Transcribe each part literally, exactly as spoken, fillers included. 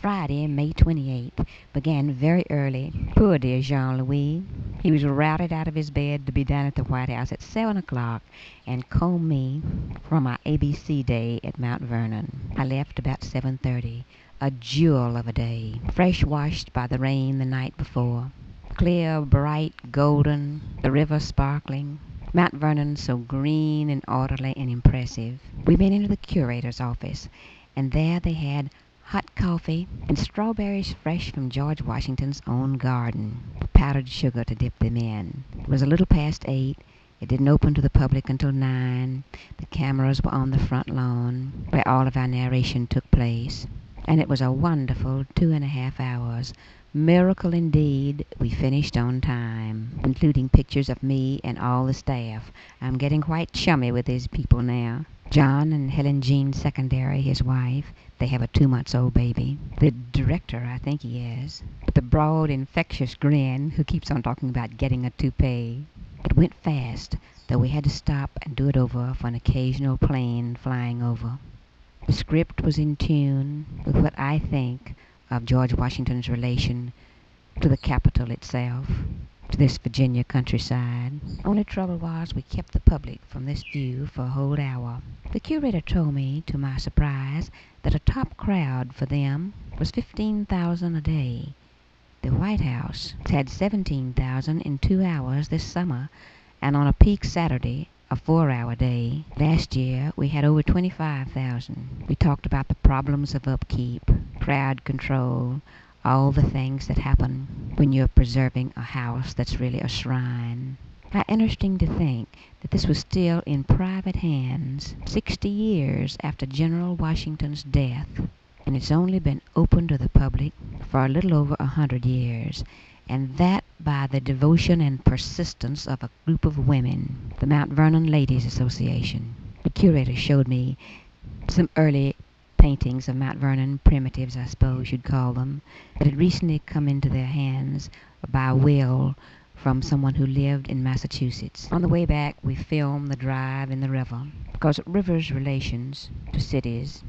Friday, May twenty-eighth, began very early. Poor dear Jean-Louis. He was routed out of his bed to be down at the White House at seven o'clock and comb me for my A B C day at Mount Vernon. I left about seven thirty, a jewel of a day, fresh washed by the rain the night before. Clear, bright, golden, the river sparkling. Mount Vernon so green and orderly and impressive. We went into the curator's office, and there they had hot coffee and strawberries fresh from George Washington's own garden, powdered sugar to dip them in. It was a little past eight. It didn't open to the public until nine. The cameras were on the front lawn, where all of our narration took place, and it was a wonderful two and a half hours. Miracle indeed. We finished on time, including pictures of me and all the staff. I'm getting quite chummy with these people now. John and Helen Jean Secondary, his wife. They have a two-months-old baby. The director, I think he is, with the broad, infectious grin, who keeps on talking about getting a toupee. It went fast, though we had to stop and do it over for an occasional plane flying over. The script was in tune with what I think of George Washington's relation to the Capitol itself, to this Virginia countryside. Only trouble was we kept the public from this view for a whole hour. The curator told me, to my surprise, that a top crowd for them was fifteen thousand a day. The White House had seventeen thousand in two hours this summer, and on a peak Saturday, a four-hour day, last year we had over twenty-five thousand. We talked about the problems of upkeep, crowd control, all the things that happen when you're preserving a house that's really a shrine. How interesting to think that this was still in private hands sixty years after General Washington's death, and it's only been open to the public for a little over a hundred years, and that by the devotion and persistence of a group of women, the Mount Vernon Ladies Association. The curator showed me some early paintings of Mount Vernon, primitives I suppose you'd call them, that had recently come into their hands by will from someone who lived in Massachusetts. On the way back, we filmed the drive in the river, because rivers' relations to cities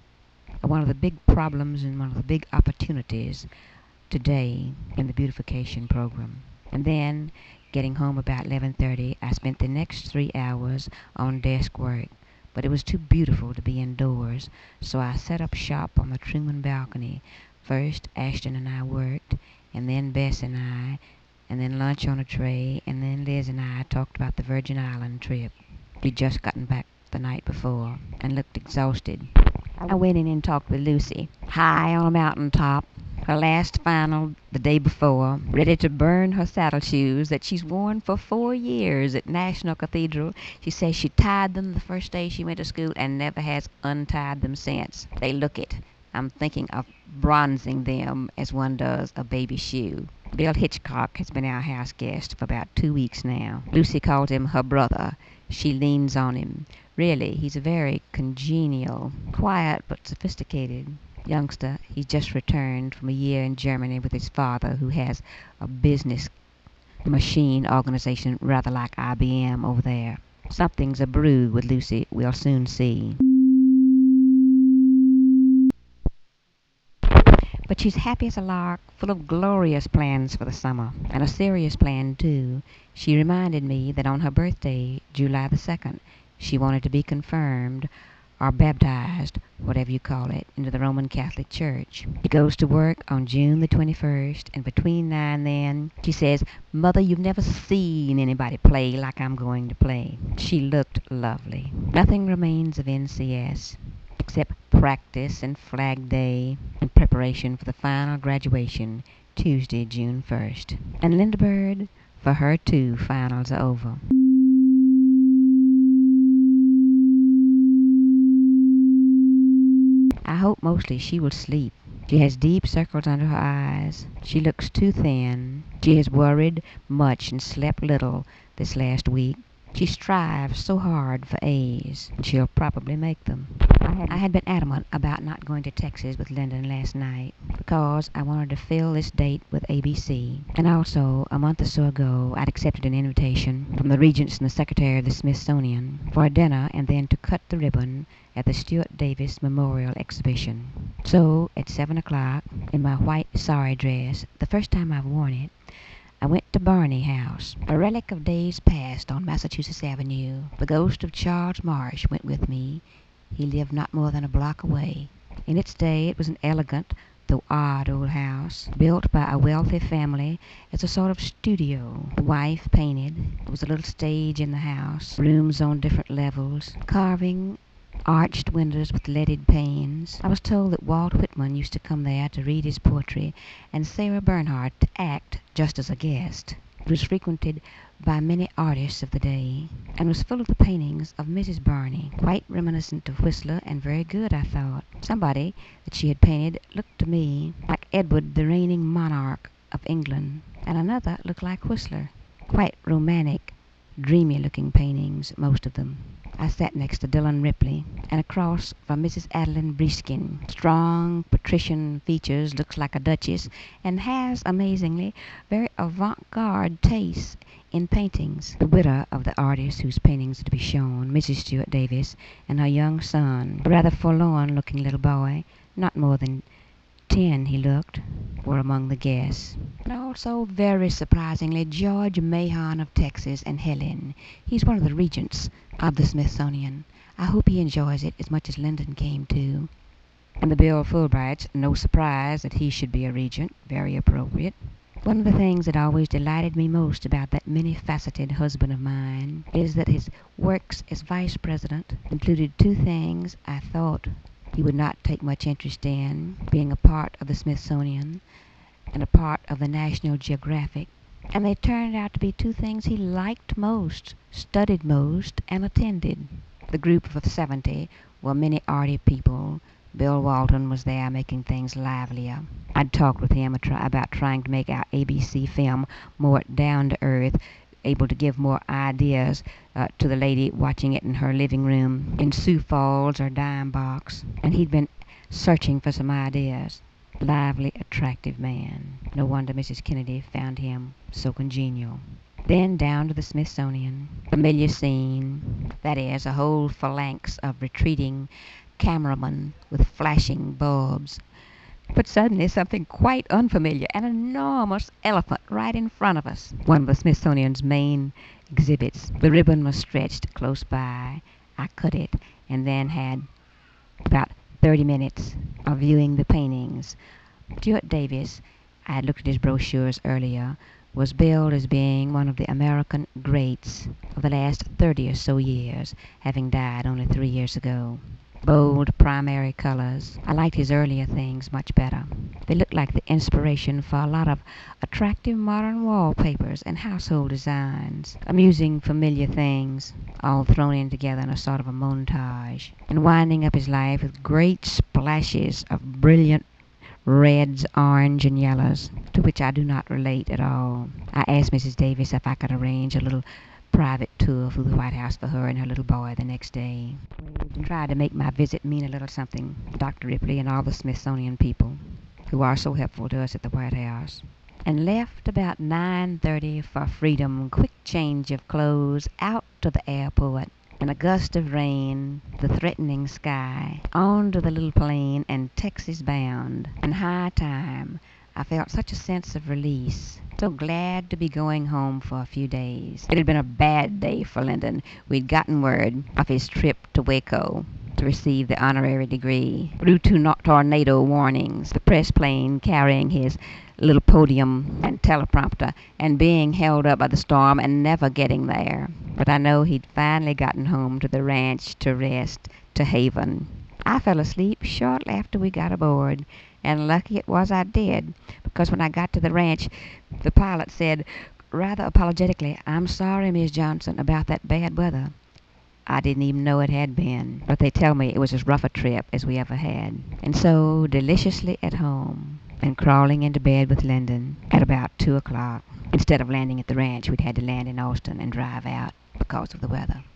are one of the big problems and one of the big opportunities today in the beautification program. And then, getting home about eleven thirty, I spent the next three hours on desk work. But it was too beautiful to be indoors, so I set up shop on the Truman balcony. First, Ashton and I worked, and then Bess and I, and then lunch on a tray, and then Liz and I talked about the Virgin Island trip. We'd just gotten back the night before, and looked exhausted. I went in and talked with Lucy, high on a mountaintop, her last final the day before, ready to burn her saddle shoes that she's worn for four years at National Cathedral. She says she tied them the first day she went to school and never has untied them since. They look it. I'm thinking of bronzing them as one does a baby shoe. Bill Hitchcock has been our house guest for about two weeks now. Lucy calls him her brother. She leans on him. Really, he's a very congenial, quiet but sophisticated youngster. He's just returned from a year in Germany with his father, who has a business machine organization rather like I B M over there. Something's a brew with Lucy, we'll soon see. But she's happy as a lark, full of glorious plans for the summer, and a serious plan, too. She reminded me that on her birthday, July the second, she wanted to be confirmed, or baptized, whatever you call it, into the Roman Catholic Church. She goes to work on June the twenty-first, and between now and then, she says, "Mother, you've never seen anybody play like I'm going to play." She looked lovely. Nothing remains of N C S, except practice and Flag Day and preparation for the final graduation, Tuesday, June first. And Linda Bird, for her too, finals are over. I hope mostly she will sleep. She has deep circles under her eyes. She looks too thin. She has worried much and slept little this last week. She strives so hard for A's, and she'll probably make them. I had, I had been adamant about not going to Texas with Lyndon last night because I wanted to fill this date with A B C. And also, a month or so ago, I'd accepted an invitation from the Regents and the Secretary of the Smithsonian for a dinner and then to cut the ribbon at the Stuart Davis Memorial Exhibition. So, at seven o'clock, in my white sari dress, the first time I've worn it, I went to Barney House, a relic of days past on Massachusetts Avenue. The ghost of Charles Marsh went with me. He lived not more than a block away. In its day, it was an elegant, though odd old house, built by a wealthy family as a sort of studio. The wife painted. There was a little stage in the house, rooms on different levels, carving, arched windows with leaded panes. I was told that Walt Whitman used to come there to read his poetry, and Sarah Bernhardt to act just as a guest. It was frequented by many artists of the day, and was full of the paintings of Missus Barney, quite reminiscent of Whistler, and very good, I thought. Somebody that she had painted looked to me like Edward, the reigning monarch of England, and another looked like Whistler. Quite romantic, dreamy-looking paintings, most of them. I sat next to Dillon Ripley, and across from Missus Adeline Briskin. Strong, patrician features, looks like a duchess, and has, amazingly, very avant-garde tastes in paintings. The widow of the artist whose paintings are to be shown, Missus Stuart Davis, and her young son, a rather forlorn-looking little boy, not more than ten he looked, were among the guests. And also, very surprisingly, George Mahon of Texas and Helen. He's one of the regents of the Smithsonian. I hope he enjoys it as much as Lyndon came to. And the Bill Fulbrights, no surprise that he should be a regent, very appropriate. One of the things that always delighted me most about that many-faceted husband of mine is that his works as vice president included two things I thought he would not take much interest in, being a part of the Smithsonian and a part of the National Geographic. And they turned out to be two things he liked most, studied most, and attended. The group of seventy were many arty people. Bill Walton was there making things livelier. I'd talked with him about trying to make our A B C film more down-to-earth, able to give more ideas uh, to the lady watching it in her living room in Sioux Falls or Dime Box. And he'd been searching for some ideas. Lively, attractive man. No wonder Missus Kennedy found him so congenial. Then down to the Smithsonian. Familiar scene. That is, a whole phalanx of retreating cameramen with flashing bulbs. But suddenly something quite unfamiliar, an enormous elephant right in front of us. One of the Smithsonian's main exhibits. The ribbon was stretched close by. I cut it, and then had about thirty minutes of viewing the paintings. Stuart Davis, I had looked at his brochures earlier, was billed as being one of the American greats of the last thirty or so years, having died only three years ago. Bold primary colors. I liked his earlier things much better. They looked like the inspiration for a lot of attractive modern wallpapers and household designs. Amusing, familiar things, all thrown in together in a sort of a montage. And winding up his life with great splashes of brilliant reds, orange, and yellows, to which I do not relate at all. I asked Missus Davis if I could arrange a little private tour through the White House for her and her little boy the next day, and tried to make my visit mean a little something to Doctor Ripley and all the Smithsonian people who are so helpful to us at the White House. And left about nine thirty for freedom, quick change of clothes, out to the airport, in a gust of rain, the threatening sky, on to the little plane and Texas bound. And high time. I felt such a sense of release. So glad to be going home for a few days. It had been a bad day for Lyndon. We'd gotten word of his trip to Waco to receive the honorary degree. Through two no- tornado warnings, the press plane carrying his little podium and teleprompter, and being held up by the storm and never getting there. But I know he'd finally gotten home to the ranch to rest, to Haven. I fell asleep shortly after we got aboard, and lucky it was I did, because when I got to the ranch, the pilot said, rather apologetically, "I'm sorry, Miss Johnson, about that bad weather." I didn't even know it had been, but they tell me it was as rough a trip as we ever had. And so, deliciously at home, and crawling into bed with Lyndon at about two o'clock. Instead of landing at the ranch, we'd had to land in Austin and drive out because of the weather.